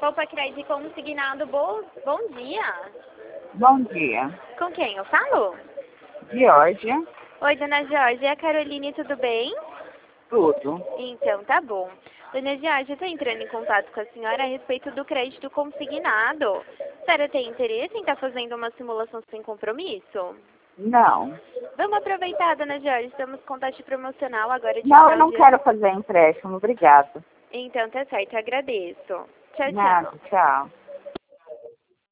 Copa Cred Consignado, bom dia. Bom dia. Com quem eu falo? Georgia. Oi, dona Georgia. E a Caroline, tudo bem? Tudo. Então, tá bom. Dona Georgia, eu tô entrando em contato com a senhora a respeito do crédito consignado. A senhora tem interesse em estar fazendo uma simulação sem compromisso? Não. Vamos aproveitar, dona Georgia. Estamos com taxa promocional agora de Não, eu final não de quero ano. fazer empréstimo. Obrigada. Então, tá certo. Eu agradeço. Tchau, Nada. tchau. Tchau.